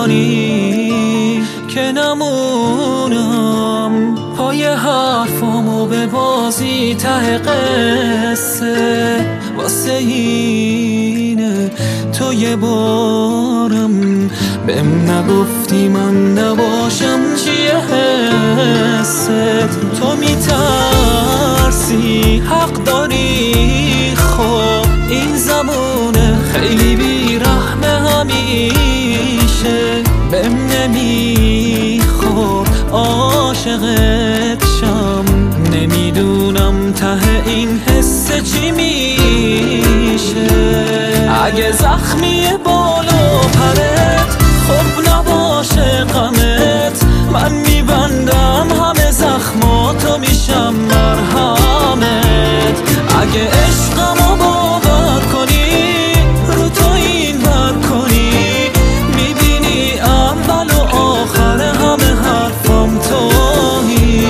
کنی که نمونم پای حرفامو به بازی ته قصه. واسه اینه تو یه بارم بهم نگفتی من نباشم چیه حست. تو میترسی حق داری، خب این زمونه خیلی بیرحمه همیشه. بهم نمیخواد عاشقت شم، نمیدونم ته این حس چی میشه. اگه زخمی بالا پرت خب نباشه غمت، من میبندم همه زخماتو میشم مرهمت. اگه عشقمو باور کنی رو تو این بر کنی، میبینی اول و آخر همه حرفم تویی.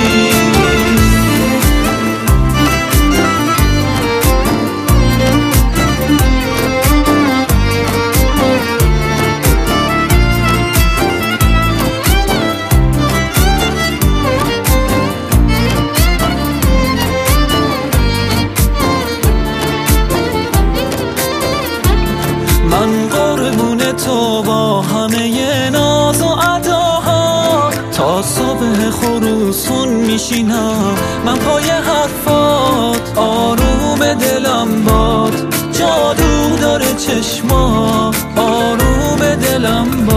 من قربون تو با همه ناز و اداها، تا صبح خروسون میشینم من پای حرفات. آروم دلم باد، جادو داره چشما، آروم دلم باد.